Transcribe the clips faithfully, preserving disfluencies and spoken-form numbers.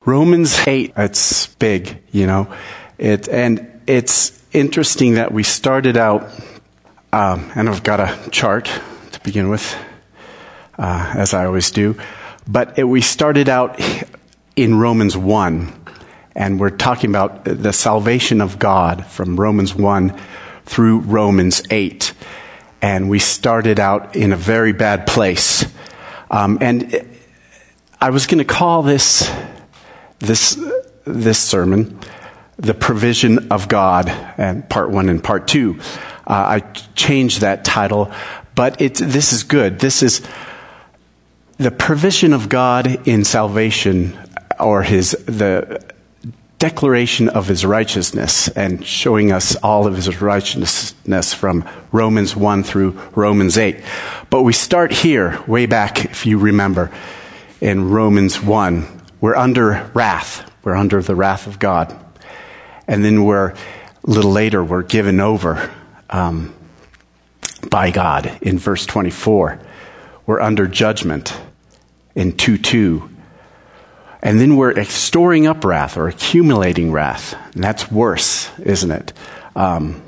Romans eight, it's big, you know. It and it's interesting that we started out, um, and I've got a chart to begin with, uh, as I always do. But it, we started out in Romans one, and we're talking about the salvation of God from Romans one through Romans eight. And we started out in a very bad place. Um, and it, I was going to call this this this sermon the provision of God, and part one and part two. Uh, I changed that title, but it this is good. This is the provision of God in salvation, or his the declaration of his righteousness, and showing us all of his righteousness from Romans one through Romans eight. But we start here, way back, if you remember, in Romans one. We're under wrath. We're under the wrath of God. And then we're, a little later, we're given over um, by God in verse twenty-four. We're under judgment in two two. And then we're storing up wrath, or accumulating wrath. And that's worse, isn't it? Um,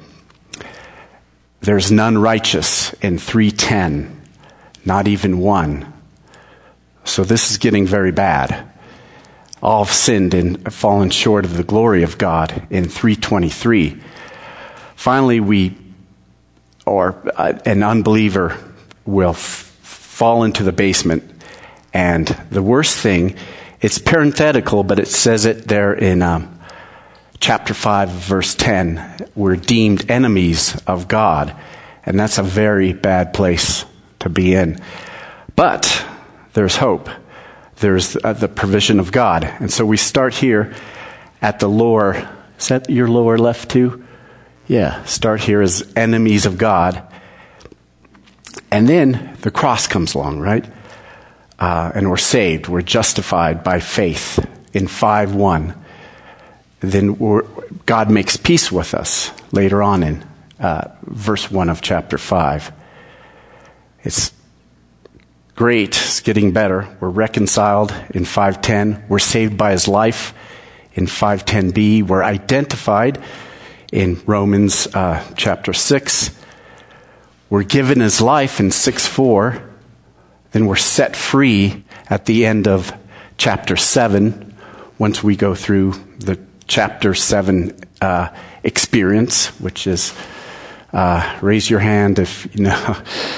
there's none righteous in three ten. Not even one. So this is getting very bad. All have sinned and fallen short of the glory of God in three twenty-three. Finally, we, or uh, an unbeliever will f- fall into the basement. And the worst thing, it's parenthetical, but it says it there in um, chapter five, verse ten. We're deemed enemies of God. And that's a very bad place to be in. But there's hope. There's uh, the provision of God. And so we start here at the lower, is that your lower left too? Yeah, start here as enemies of God. And then the cross comes along, right? Uh, and we're saved. We're justified by faith in five one. Then we're, God makes peace with us later on in uh, verse one of chapter five. It's great. It's getting better. We're reconciled in five ten. We're saved by his life in five ten b. We're identified in Romans uh, chapter six. We're given his life in six four. Then we're set free at the end of chapter seven, once we go through the chapter seven uh, experience, which is, uh, raise your hand if you know.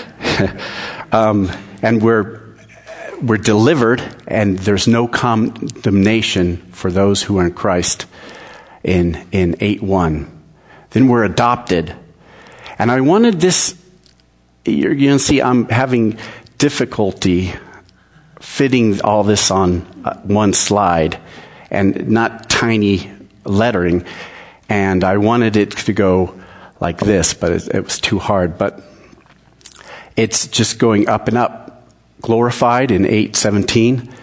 um, and we're we're delivered, and there's no condemnation for those who are in Christ in, in eight one. Then we're adopted. And I wanted this, you're going to see I'm having difficulty fitting all this on one slide and not tiny lettering. And I wanted it to go like this, but it, it was too hard. But it's just going up and up. Glorified in eight seventeen.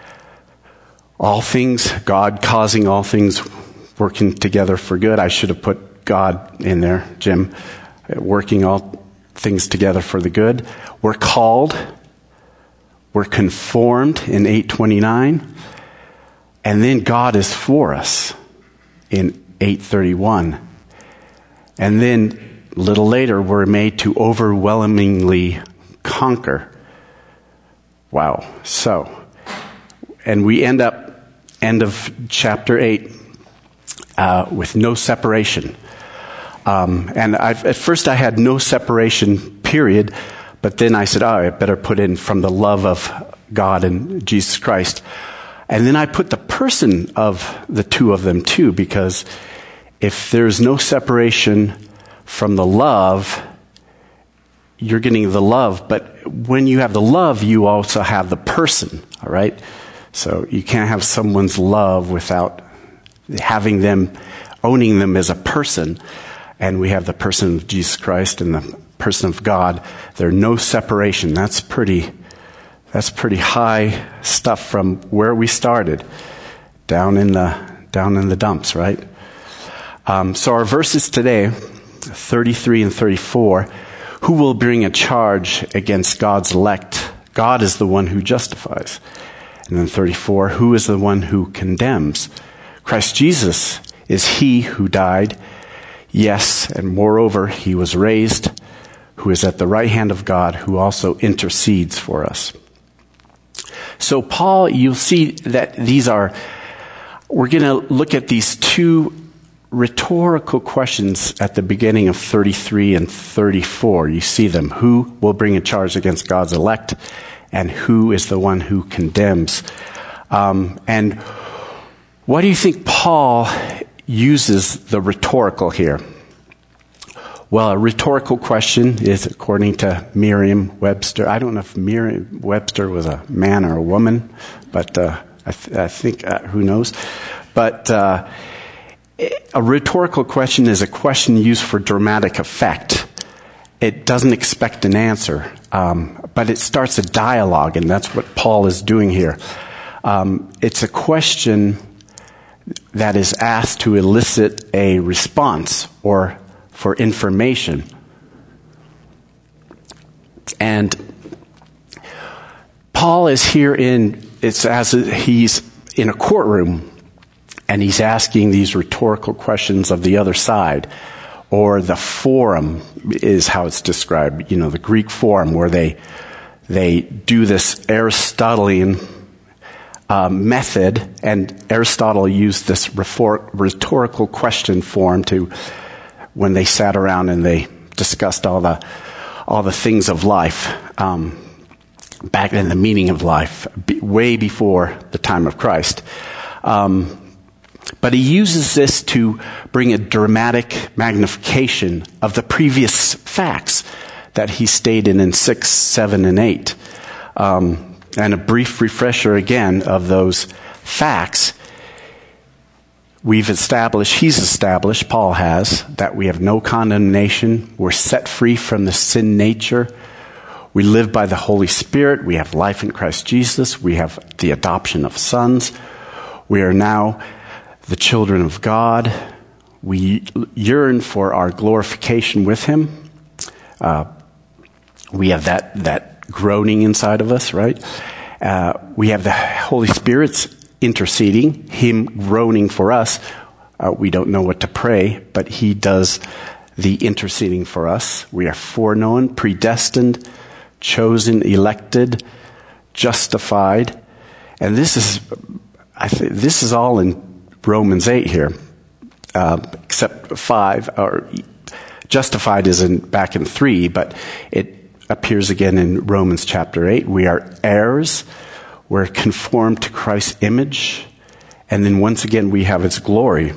All things, God causing all things working together for good. I should have put God in there, Jim. Working all things together for the good. We're called. We're conformed in eight twenty-nine. And then God is for us in eight thirty-one. And then a little later, we're made to overwhelmingly conquer. Wow. So, and we end up, end of chapter eight, uh, with no separation. Um, and I've, at first I had no separation, period. But then I said, oh, I better put in from the love of God and Jesus Christ. And then I put the person of the two of them too, because if there's no separation from the love, you're getting the love, but when you have the love, you also have the person, all right? So you can't have someone's love without having them, owning them as a person. And we have the person of Jesus Christ and the person of God. There's no separation. That's pretty, that's pretty high stuff from where we started, down in the, down in the dumps, right? Um, so our verses today, thirty-three and thirty-four, who will bring a charge against God's elect? God is the one who justifies. And then thirty-four, who is the one who condemns? Christ Jesus is he who died. Yes, and moreover, he was raised, who is at the right hand of God, who also intercedes for us. So Paul, you'll see that these are, we're going to look at these two rhetorical questions at the beginning of thirty-three and thirty-four. You see them. Who will bring a charge against God's elect? And who is the one who condemns? Um, and why do you think Paul uses the rhetorical here? Well, a rhetorical question is, according to Merriam-Webster, I don't know if Merriam-Webster was a man or a woman, but uh, I, th- I think, uh, who knows? But uh, a rhetorical question is a question used for dramatic effect. It doesn't expect an answer, um, but it starts a dialogue, and that's what Paul is doing here. Um, it's a question that is asked to elicit a response or for information. And Paul is here in, it's as he's in a courtroom, and he's asking these rhetorical questions of the other side, or the forum is how it's described, you know, the Greek forum, where they they do this Aristotelian uh, method, and Aristotle used this rhetorical question form to, when they sat around and they discussed all the all the things of life, um, back in the meaning of life, way before the time of Christ. Um, But he uses this to bring a dramatic magnification of the previous facts that he stated in six, seven, and eight. Um, and a brief refresher again of those facts. We've established, he's established, Paul has, that we have no condemnation. We're set free from the sin nature. We live by the Holy Spirit. We have life in Christ Jesus. We have the adoption of sons. We are now the children of God. We yearn for our glorification with him. Uh, we have that, that groaning inside of us, right? Uh, we have the Holy Spirit's interceding, him groaning for us. Uh, we don't know what to pray, but he does the interceding for us. We are foreknown, predestined, chosen, elected, justified. And this is, I think, this is all in Romans eight here, uh, except five, or justified is in back in three, but it appears again in Romans chapter eight. We are heirs, we're conformed to Christ's image, and then once again we have its glory.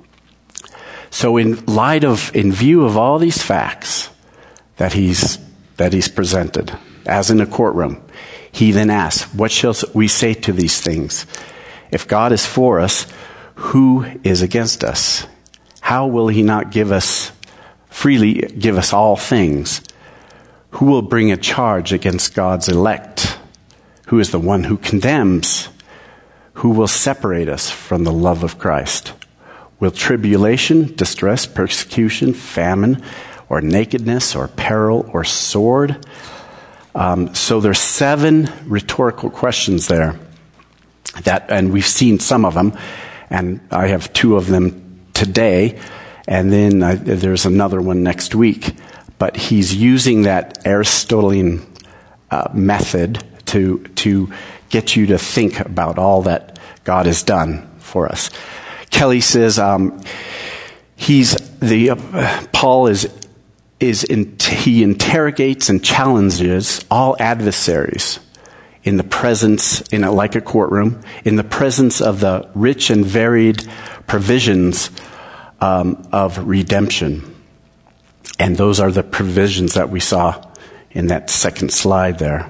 So in light of, in view of all these facts that he's, that he's presented, as in a courtroom, he then asks, what shall we say to these things? If God is for us, who is against us? How will he not give us, freely give us all things? Who will bring a charge against God's elect? Who is the one who condemns? Who will separate us from the love of Christ? Will tribulation, distress, persecution, famine, or nakedness, or peril, or sword? Um, so there's seven rhetorical questions there, that, and we've seen some of them. And I have two of them today, and then I, there's another one next week. But he's using that Aristotelian uh, method to to get you to think about all that God has done for us. Kelly says um, he's the uh, Paul is is in, he interrogates and challenges all adversaries in the presence, in a, like a courtroom, in the presence of the rich and varied provisions um, of redemption. And those are the provisions that we saw in that second slide there.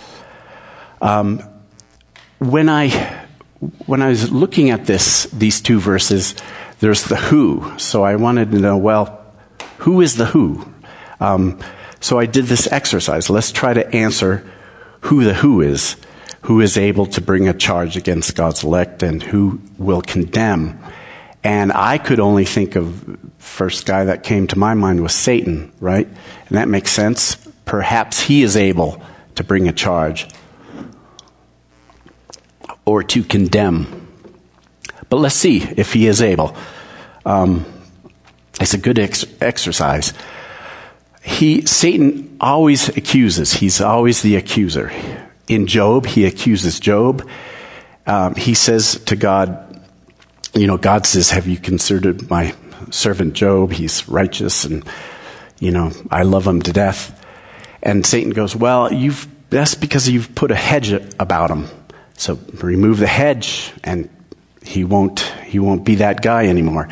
Um, when I when I was looking at this, these two verses, there's the who. So I wanted to know, well, who is the who? Um, so I did this exercise. Let's try to answer who the who is, who is able to bring a charge against God's elect, and who will condemn. And I could only think of, first guy that came to my mind was Satan, right? And that makes sense. Perhaps he is able to bring a charge. or to condemn. But let's see if he is able. Um, it's a good ex- exercise. He, Satan always accuses. He's always the accuser. In Job, he accuses Job. Um, he says to God, you know, God says, have you considered my servant Job? He's righteous and, you know, I love him to death. And Satan goes, well, you've, that's because you've put a hedge about him. So remove the hedge and he won't, he won't be that guy anymore.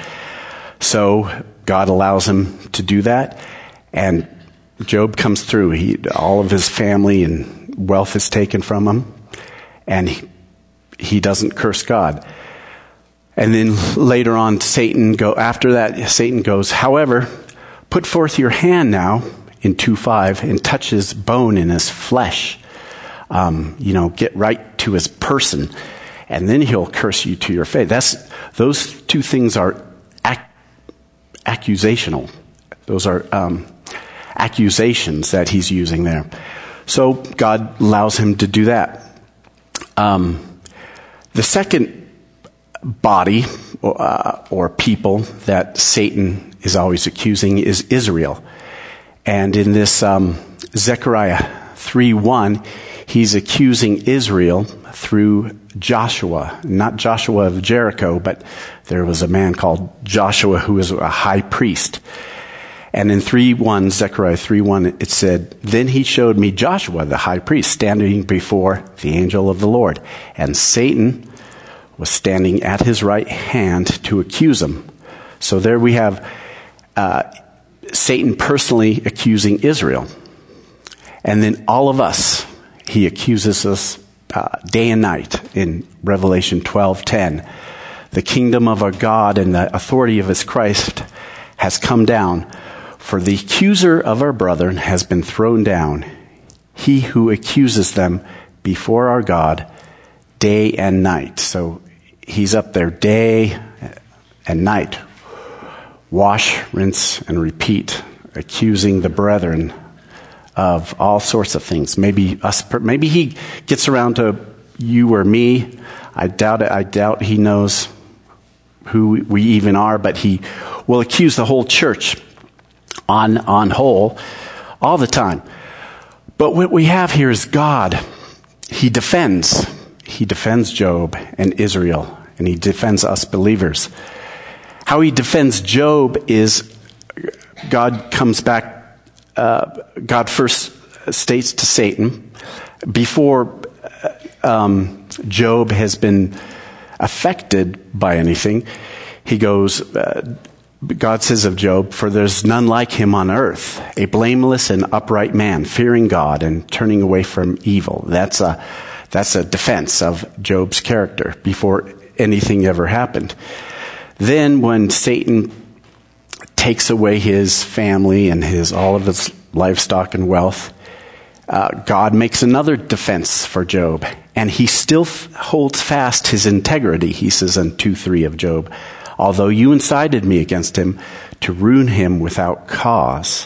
So God allows him to do that. And Job comes through. He, all of his family and wealth is taken from him. And he, he doesn't curse God. And then later on, Satan go, after that, Satan goes, however, put forth your hand now in two five and touch his bone in his flesh. Um, you know, get right to his person. And then he'll curse you to your face. That's, those two things are ac- accusational. Those are, um, accusations that he's using there. So God allows him to do that. Um, the second body or, uh, or people that Satan is always accusing is Israel. And in this um, Zechariah three one, he's accusing Israel through Joshua. Not Joshua of Jericho, but there was a man called Joshua who was a high priest. And in three one, Zechariah three one, it said, then he showed me Joshua, the high priest, standing before the angel of the Lord. And Satan was standing at his right hand to accuse him. So there we have uh, Satan personally accusing Israel. And then all of us, he accuses us uh, day and night in Revelation twelve ten. The kingdom of our God and the authority of his Christ has come down. For the accuser of our brethren has been thrown down, he who accuses them before our God day and night. So he's up there day and night. Wash, rinse, and repeat, accusing the brethren of all sorts of things. Maybe us, maybe he gets around to you or me. I doubt it. I doubt he knows who we even are, but he will accuse the whole church on, on whole all the time. But what we have here is God. He defends. He defends Job and Israel, and he defends us believers. How he defends Job is God comes back, uh, God first states to Satan, before um, Job has been affected by anything, he goes, uh, God says of Job, for there's none like him on earth, a blameless and upright man, fearing God and turning away from evil. That's a, that's a defense of Job's character before anything ever happened. Then when Satan takes away his family and his, all of his livestock and wealth, uh, God makes another defense for Job. And he still f- holds fast his integrity, he says in two three of Job. Although you incited me against him to ruin him without cause.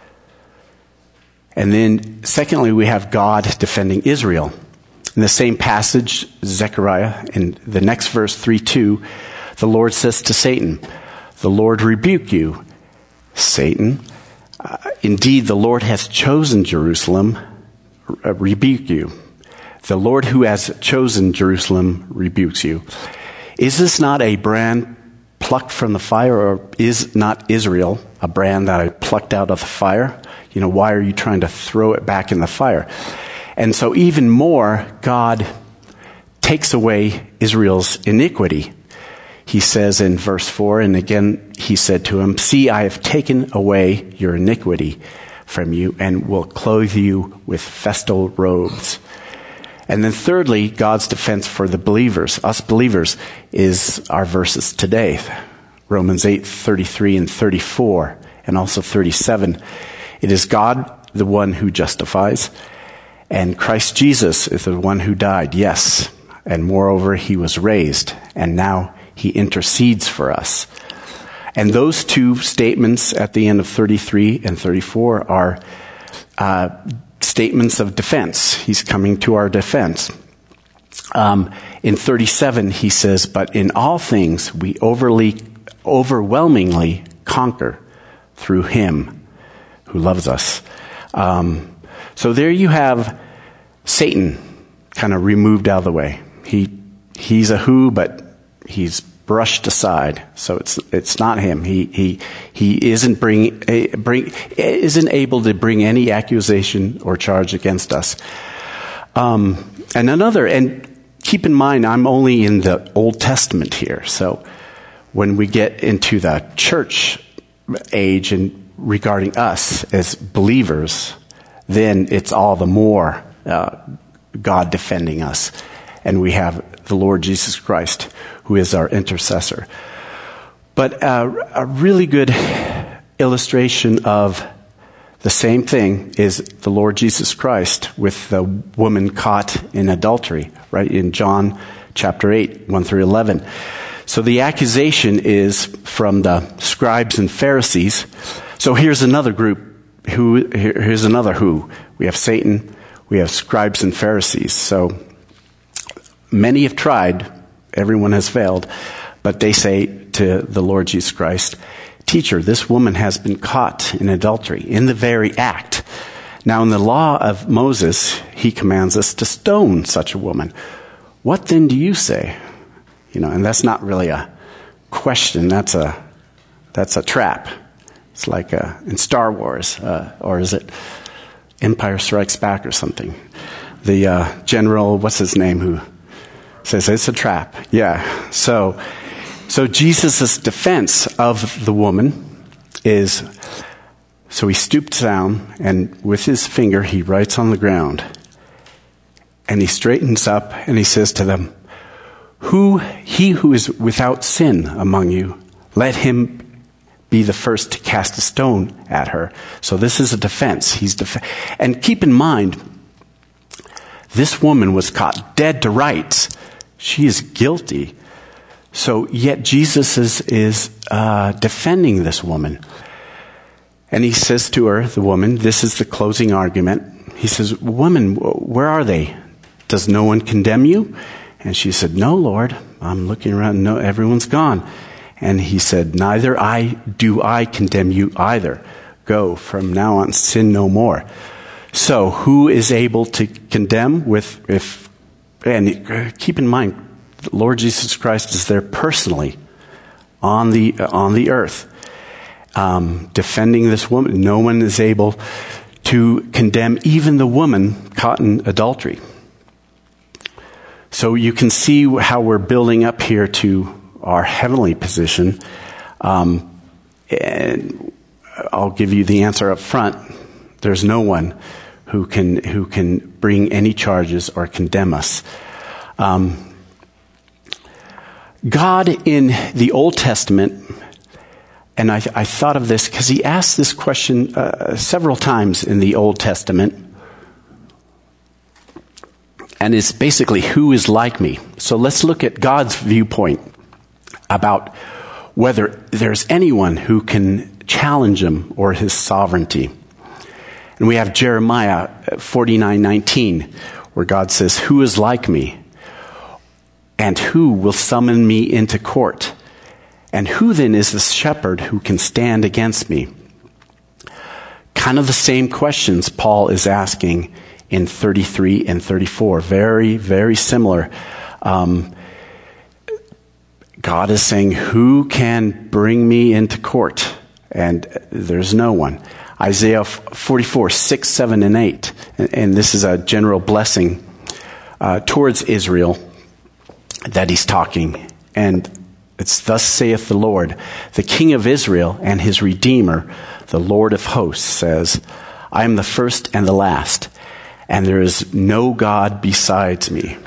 And then, secondly, we have God defending Israel. In the same passage, Zechariah, in the next verse, three two, the Lord says to Satan, the Lord rebuke you, Satan. Uh, indeed, the Lord has chosen Jerusalem, uh, rebuke you. The Lord who has chosen Jerusalem rebukes you. Is this not a brand plucked from the fire, or is not Israel a brand that I plucked out of the fire? You know, why are you trying to throw it back in the fire? And so even more, God takes away Israel's iniquity. He says in verse four, and again he said to him, see, I have taken away your iniquity from you and will clothe you with festal robes. And then thirdly, God's defense for the believers, us believers, is our verses today. Romans eight, thirty-three and thirty-four, and also thirty-seven. It is God, the one who justifies, and Christ Jesus is the one who died, yes. And moreover, he was raised, and now he intercedes for us. And those two statements at the end of thirty-three and thirty-four are uh, statements of defense. He's coming to our defense. Um, in thirty-seven, he says, but in all things we overly, overwhelmingly conquer through him who loves us. Um, so there you have Satan kind of removed out of the way. He he's a who, but he's brushed aside. So it's it's not him. He he he isn't bring bring isn't able to bring any accusation or charge against us. Um, and another, and keep in mind, I'm only in the Old Testament here. So when we get into the church age and regarding us as believers, then it's all the more uh, God defending us. And we have the Lord Jesus Christ, who is our intercessor. But uh, a really good illustration of the same thing is the Lord Jesus Christ with the woman caught in adultery, right? In John chapter eight, one through eleven. So the accusation is from the scribes and Pharisees. So here's another group. Who? Here's another who. We have Satan. We have scribes and Pharisees. So many have tried. Everyone has failed. But they say to the Lord Jesus Christ, "Teacher, this woman has been caught in adultery, in the very act. Now in the law of Moses, he commands us to stone such a woman. What then do you say?" You know, and that's not really a question. That's a that's a trap. It's like a, in Star Wars, uh, or is it Empire Strikes Back or something? The uh, general, what's his name, who says it's a trap. Yeah. So, so Jesus' defense of the woman is, so he stoops down and with his finger he writes on the ground, and he straightens up and he says to them, "Who he who is without sin among you, let him be the first to cast a stone at her." So this is a defense. He's def- and keep in mind, this woman was caught dead to rights. She is guilty. So yet Jesus is, is uh, defending this woman. And he says to her, the woman, this is the closing argument. He says, "Woman, where are they? Does no one condemn you?" And she said, "No, Lord." I'm looking around. No, everyone's gone. And he said, "Neither I do I condemn you either. Go, from now on, sin no more." So who is able to condemn with, if, and keep in mind, the Lord Jesus Christ is there personally on the, on the earth, um, defending this woman. No one is able to condemn even the woman caught in adultery. So you can see how we're building up here to our heavenly position. Um, and I'll give you the answer up front. There's no one who can who can bring any charges or condemn us. Um, God in the Old Testament, and I, I thought of this because he asked this question uh, several times in the Old Testament. And it's basically, who is like me? So let's look at God's viewpoint about whether there's anyone who can challenge him or his sovereignty. And we have Jeremiah forty-nine nineteen, where God says, "Who is like me? And who will summon me into court? And who then is the shepherd who can stand against me?" Kind of the same questions Paul is asking in thirty-three and thirty-four. Very, very similar. Um, God is saying, "Who can bring me into court?" And there's no one. Isaiah forty-four, six, seven, and eight. And, and this is a general blessing uh, towards Israel that he's talking. And it's, "Thus saith the Lord, the King of Israel and his Redeemer, the Lord of hosts, says, I am the first and the last, and there is no God besides me."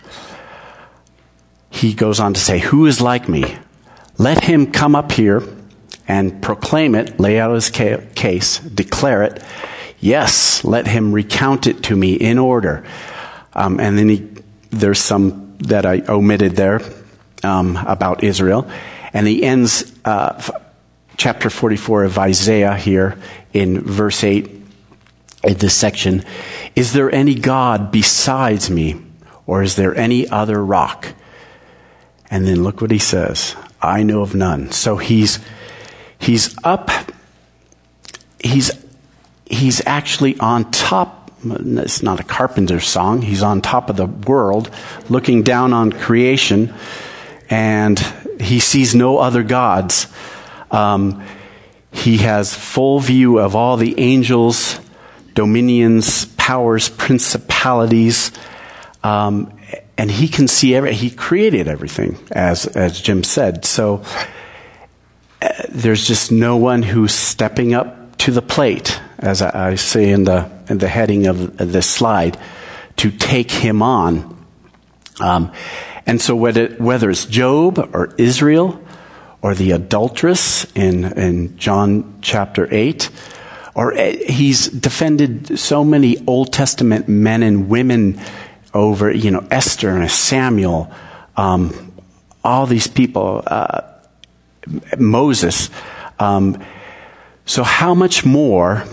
He goes on to say, "Who is like me? Let him come up here and proclaim it," lay out his ca- case, declare it. "Yes, let him recount it to me in order." Um, and then he, there's some that I omitted there um, about Israel. And he ends uh, f- chapter forty-four of Isaiah here in verse eight in this section. "Is there any God besides me? Or is there any other rock? And then look what he says. I know of none. So he's he's up. He's he's actually on top. It's not a carpenter's song. He's on top of the world, looking down on creation, and he sees no other gods. Um, he has full view of all the angels, dominions, powers, principalities, um, and he can see every. He created everything, as as Jim said. So uh, there's just no one who's stepping up to the plate, as I, I say in the in the heading of, of this slide, to take him on. Um, and so whether whether it's Job or Israel or the adulteress in in John chapter eight. Or he's defended so many Old Testament men and women over, you know, Esther and Samuel, um, all these people, uh, Moses. Um, so how much more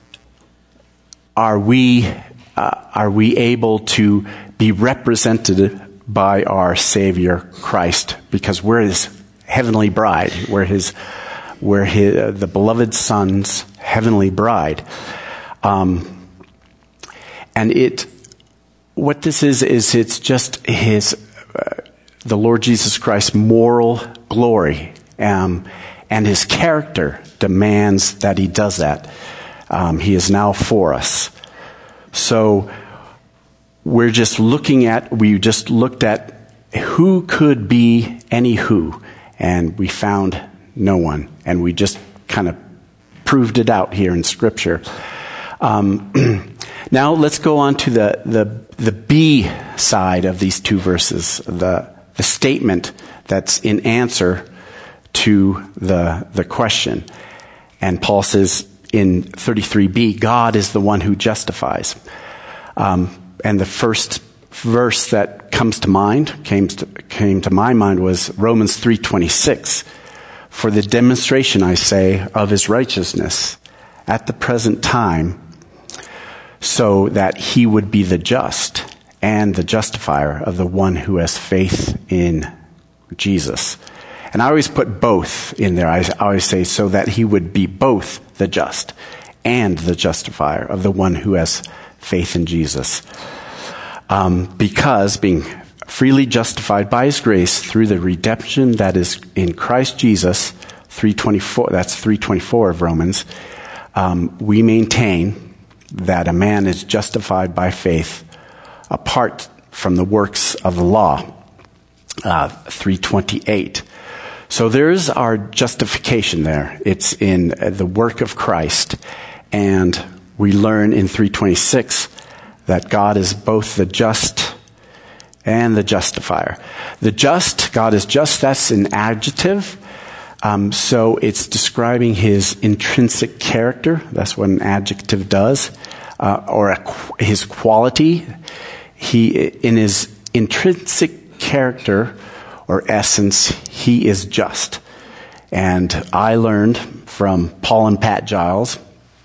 are we uh, are we able to be represented by our Savior Christ? Because we're His heavenly bride. We're His, we're His, uh, the beloved Son's heavenly bride. Um, and it, what this is, is it's just his, uh, the Lord Jesus Christ's moral glory, um, and his character demands that he does that. Um, he is now for us. So we're just looking at, we just looked at who could be any who, and we found no one. And we just kind of proved it out here in Scripture. Um, now let's go on to the, the the B side of these two verses, the the statement that's in answer to the the question. And Paul says in thirty-three b, God is the one who justifies. Um, and the first verse that comes to mind, came to, came to my mind, was Romans three twenty-six. For the demonstration, I say, of his righteousness at the present time, so that he would be the just and the justifier of the one who has faith in Jesus. And I always put both in there. I always say, so that he would be both the just and the justifier of the one who has faith in Jesus. Um, because being freely justified by his grace through the redemption that is in Christ Jesus, three twenty-four, that's three twenty-four of Romans, um, we maintain that a man is justified by faith apart from the works of the law, uh, three twenty-eight. So there's our justification there. It's in the work of Christ. And we learn in three twenty-six that God is both the just and the justifier. The just, God is just, that's an adjective. Um, so it's describing his intrinsic character. That's what an adjective does. Uh, or a, his quality. He, in his intrinsic character or essence, he is just. And I learned from Paul and Pat Giles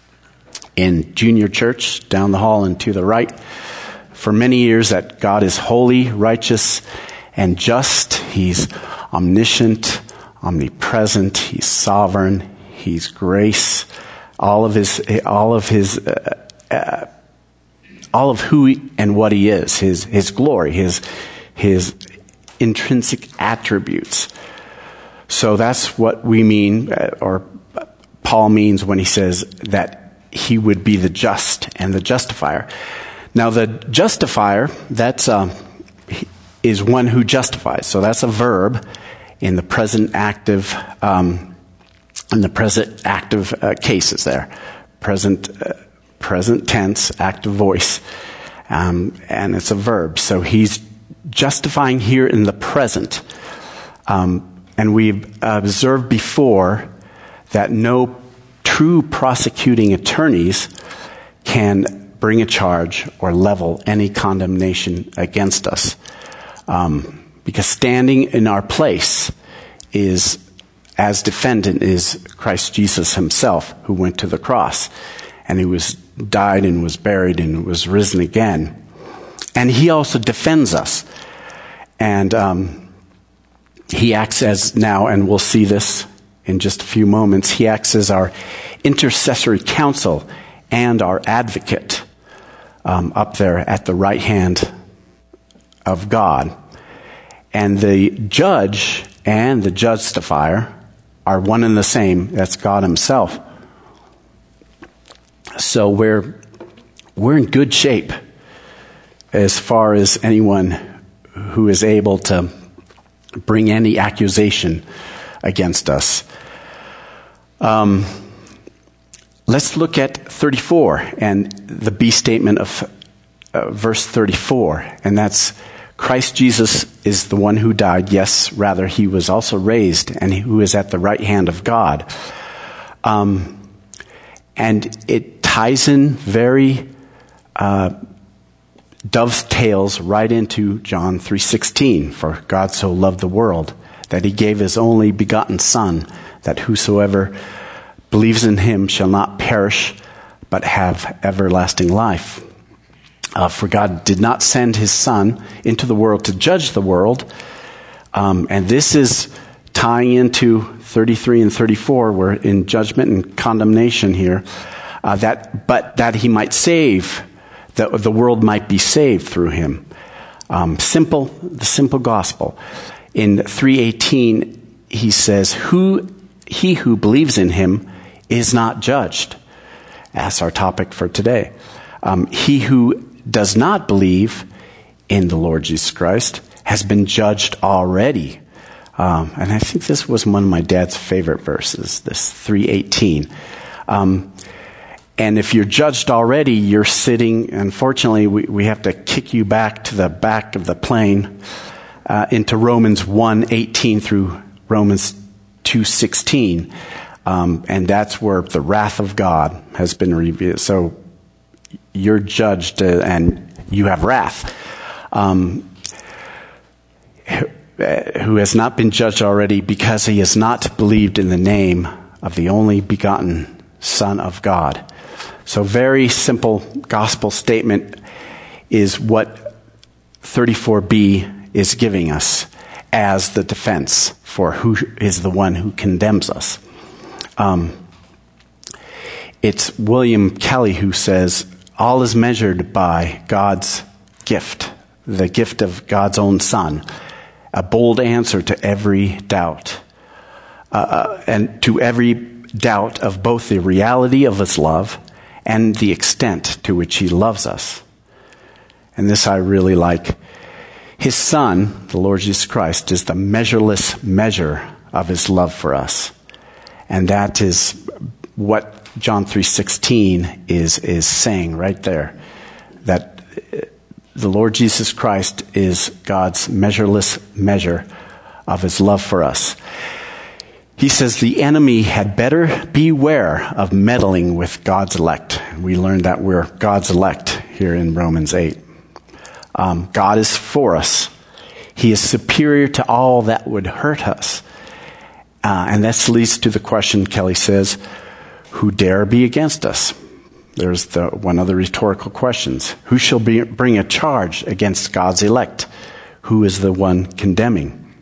in junior church down the hall and to the right for many years that God is holy, righteous, and just. He's omniscient, omnipresent. He's sovereign. He's grace. All of his, all of his, uh, uh, all of who he, and what he is, his his glory, his his intrinsic attributes. So that's what we mean, uh, or Paul means when he says that he would be the just and the justifier. Now, the justifier, that's um, is one who justifies. So that's a verb in the present active, um, in the present active uh, cases there, present uh, present tense, active voice, um, and it's a verb. So he's justifying here in the present, um, and we've observed before that no true prosecuting attorneys can bring a charge or level any condemnation against us. Um, because standing in our place is, as defendant, is Christ Jesus himself, who went to the cross. And he was died and was buried and was risen again. And he also defends us. And um, he acts as now, and we'll see this in just a few moments, he acts as our intercessory counsel and our advocate um, up there at the right hand of God. And the judge and the justifier are one and the same. That's God himself. So we're we're in good shape as far as anyone who is able to bring any accusation against us. Um, let's look at thirty-four and the B statement of uh, verse thirty-four, and that's Christ Jesus is the one who died. Yes, rather, he was also raised, and who is at the right hand of God. Um, and it ties in very uh, dovetails right into John three sixteen. For God so loved the world that he gave his only begotten Son, that whosoever believes in him shall not perish, but have everlasting life. Uh, for God did not send his Son into the world to judge the world. Um, and this is tying into thirty-three and thirty-four. We're in judgment and condemnation here. Uh, that, but that he might save, that the world might be saved through him. Um, simple, the simple gospel. In three eighteen, he says, "Who he who believes in him is not judged." That's our topic for today. Um, he who does not believe in the Lord Jesus Christ has been judged already. Um, and I think this was one of my dad's favorite verses, this three eighteen. Um, and if you're judged already, you're sitting, unfortunately, we, we have to kick you back to the back of the plane uh, into Romans one eighteen through Romans two sixteen. Um, and that's where the wrath of God has been revealed. So you're judged uh, and you have wrath. Um, who has not been judged already because he has not believed in the name of the only begotten Son of God. So very simple gospel statement is what thirty-four b is giving us as the defense for who is the one who condemns us. Um, it's William Kelly who says, all is measured by God's gift, the gift of God's own Son, a bold answer to every doubt, uh, and to every doubt of both the reality of his love and the extent to which he loves us. And this I really like. His Son, the Lord Jesus Christ, is the measureless measure of his love for us. And that is what John three sixteen is, is saying right there. That the Lord Jesus Christ is God's measureless measure of his love for us. He says the enemy had better beware of meddling with God's elect. We learned that we're God's elect here in Romans eight. Um, God is for us. He is superior to all that would hurt us. Uh, and that leads to the question, Kelly says, who dare be against us? There's the one of the rhetorical questions. Who shall be, bring a charge against God's elect? Who is the one condemning?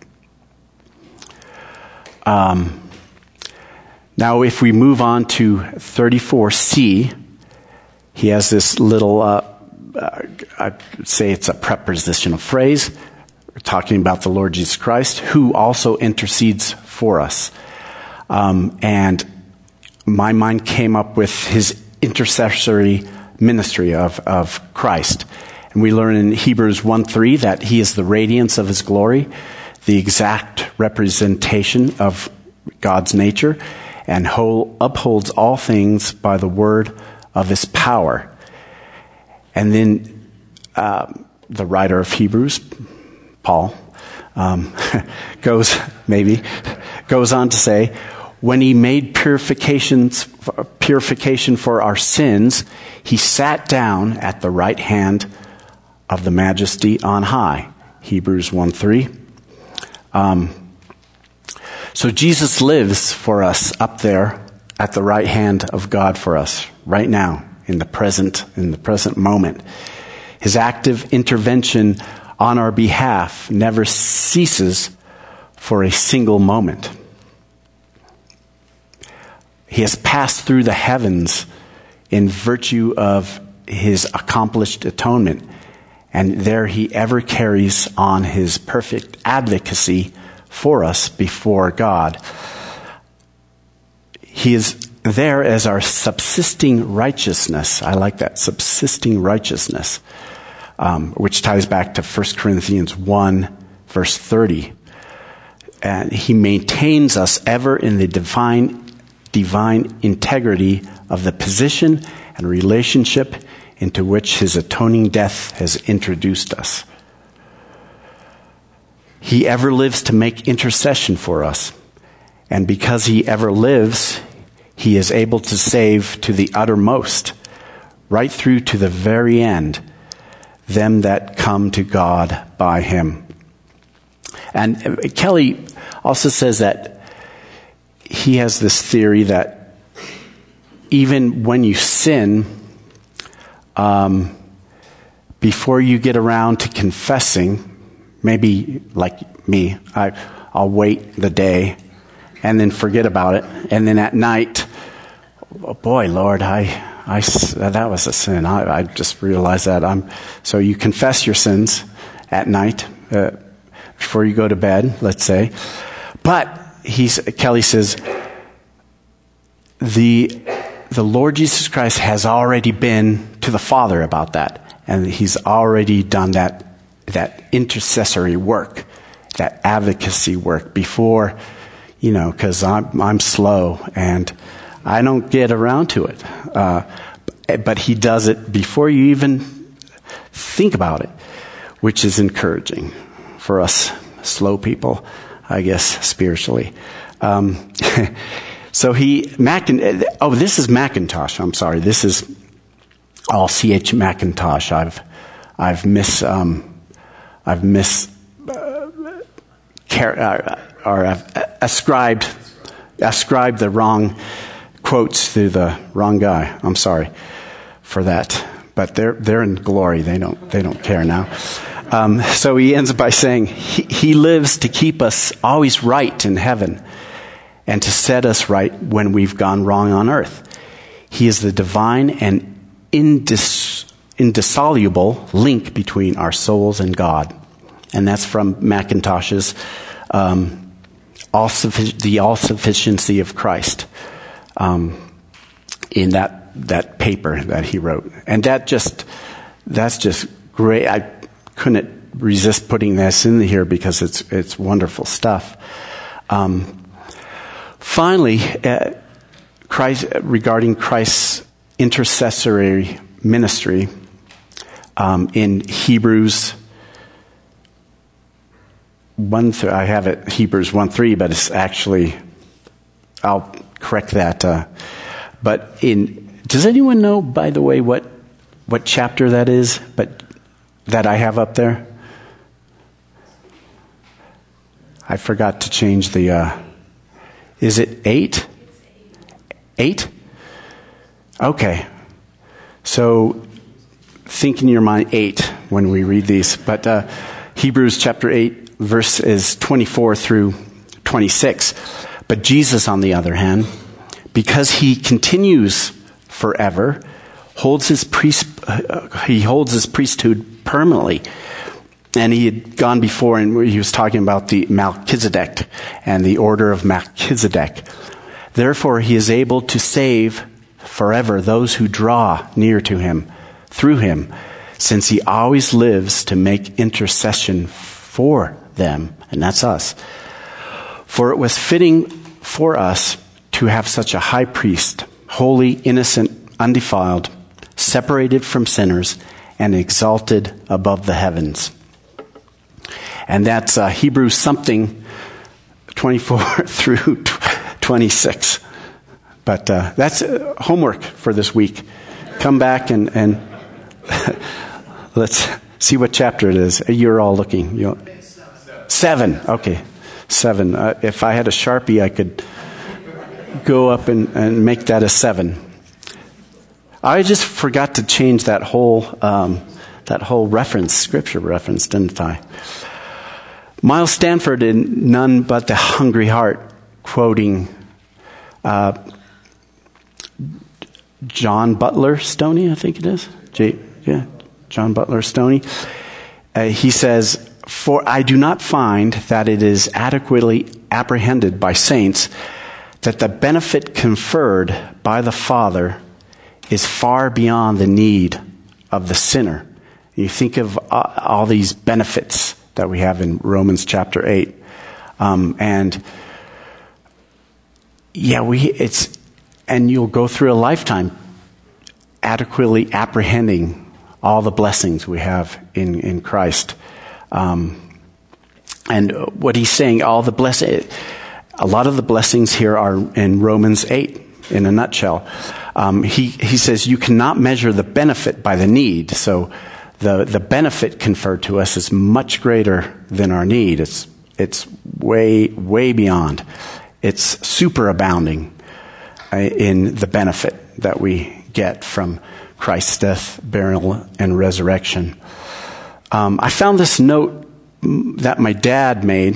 Um, now, if we move on to thirty-four c, he has this little, uh, uh, I'd say it's a prepositional phrase. We're talking about the Lord Jesus Christ, who also intercedes for us. Um, and my mind came up with his intercessory ministry of, of Christ. And we learn in Hebrews one three that he is the radiance of his glory, the exact representation of God's nature, and whole, upholds all things by the word of his power. And then uh, the writer of Hebrews, Paul, um, goes maybe goes on to say, when he made purifications, purification for our sins, he sat down at the right hand of the Majesty on high. Hebrews one three. Um, so Jesus lives for us up there at the right hand of God for us right now in the present in the present moment. His active intervention on our behalf never ceases for a single moment. He has passed through the heavens in virtue of his accomplished atonement, and there he ever carries on his perfect advocacy for us before God. He is there as our subsisting righteousness. I like that, subsisting righteousness, um, which ties back to First Corinthians one, verse thirty. And he maintains us ever in the divine, divine integrity of the position and relationship into which his atoning death has introduced us. He ever lives to make intercession for us. And because he ever lives, he is able to save to the uttermost, right through to the very end, them that come to God by him. And Kelly also says that he has this theory that even when you sin, um, before you get around to confessing, maybe like me, I, I'll wait the day and then forget about it. And then at night, oh boy, Lord, I, I, that was a sin. I, I just realized that. I'm, so you confess your sins at night, uh, before you go to bed, let's say. But he's, Kelly says, the, the Lord Jesus Christ has already been to the Father about that. And he's already done that, that intercessory work, that advocacy work before, you know, because I'm, I'm slow and I don't get around to it. Uh, but he does it before you even think about it, which is encouraging for us slow people, I guess, spiritually. Um, so he, Mackin, oh, this is Macintosh. I'm sorry. This is all C H Mackintosh. I've, I've mis, um, I've mis, uh, car- uh, or I've ascribed, ascribed the wrong quotes to the wrong guy. I'm sorry for that. But they're, they're in glory. They don't, they don't care now. Um, so he ends by saying, he, he lives to keep us always right in heaven and to set us right when we've gone wrong on earth. He is the divine and indis, indissoluble link between our souls and God. And that's from Mackintosh's um, all suffic- the all-sufficiency of Christ um, in that, that paper that he wrote. And that just, that's just great. I couldn't resist putting this in here because it's it's wonderful stuff. Um, finally, uh, Christ, regarding Christ's intercessory ministry um, in Hebrews one, th- I have it Hebrews one three, but it's actually, I'll correct that. Uh, but in, does anyone know, by the way, what what chapter that is? But that I have up there? I forgot to change the, uh, is it eight? Eight? Okay. So think in your mind eight when we read these. But uh, Hebrews chapter eight, verse is twenty-four through twenty-six. But Jesus, on the other hand, because he continues forever, holds his priest, uh, he holds his priesthood permanently. And he had gone before and he was talking about the Melchizedek and the order of Melchizedek. Therefore, he is able to save forever those who draw near to him through him, since he always lives to make intercession for them. And that's us. For it was fitting for us to have such a high priest, holy, innocent, undefiled, separated from sinners, and exalted above the heavens. And that's uh, Hebrews something twenty-four through twenty-six. But uh, that's uh, homework for this week. Come back and, and let's see what chapter it is. You're all looking. You know, seven. Okay, seven. Uh, if I had a Sharpie, I could go up and, and make that a seven. I just forgot to change that whole um, that whole reference, scripture reference, didn't I? Miles Stanford in None But the Hungry Heart, quoting uh, John Butler Stoney, I think it is. J- yeah, John Butler Stoney. Uh, he says, "For I do not find that it is adequately apprehended by saints that the benefit conferred by the Father is far beyond the need of the sinner." You think of all these benefits that we have in Romans chapter eight. Um, and yeah, we, it's, and you'll go through a lifetime adequately apprehending all the blessings we have in, in Christ. Um, and what he's saying, all the blessings, a lot of the blessings here are in Romans eight in a nutshell. Um, he, he says you cannot measure the benefit by the need. So the, the benefit conferred to us is much greater than our need. It's, it's way, way beyond. It's superabounding uh, in the benefit that we get from Christ's death, burial, and resurrection. Um, I found this note that my dad made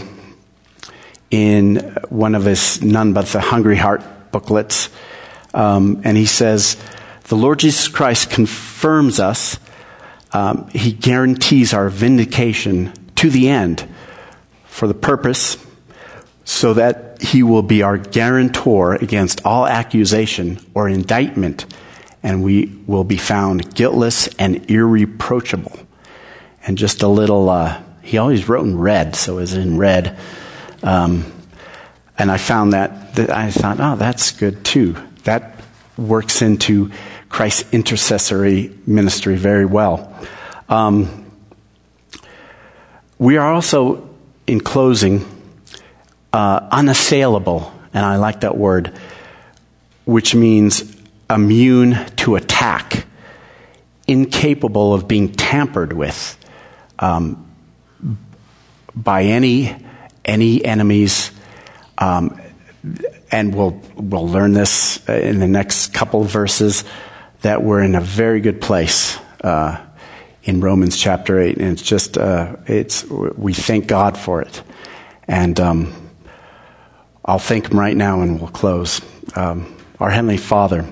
in one of his None But the Hungry Heart booklets. Um, and he says, the Lord Jesus Christ confirms us. Um, he guarantees our vindication to the end for the purpose so that he will be our guarantor against all accusation or indictment, and we will be found guiltless and irreproachable. And just a little, uh, he always wrote in red, so it was in red. Um, and I found that, that, I thought, oh, that's good too. That works into Christ's intercessory ministry very well. Um, we are also, in closing, uh, unassailable, and I like that word, which means immune to attack, incapable of being tampered with um, by any any enemies. Um, and we'll we'll learn this in the next couple of verses, that we're in a very good place uh, in Romans chapter eight, and it's just uh, it's we thank God for it, and um, I'll thank Him right now, and we'll close. Um, our Heavenly Father,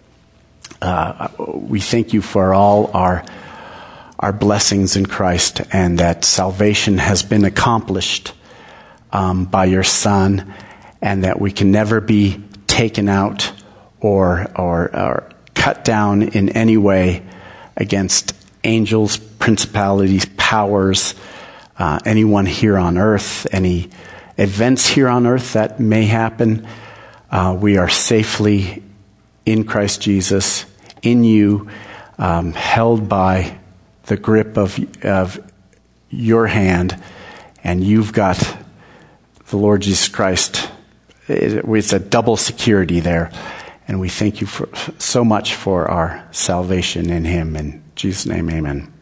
uh, we thank You for all our our blessings in Christ, and that salvation has been accomplished um, by Your Son, and that we can never be taken out or, or or cut down in any way against angels, principalities, powers, uh, anyone here on earth, any events here on earth that may happen. Uh, we are safely in Christ Jesus, in You, um, held by the grip of of Your hand, and You've got the Lord Jesus Christ. It's a double security there. And we thank You for so much for our salvation in Him. In Jesus' name, amen.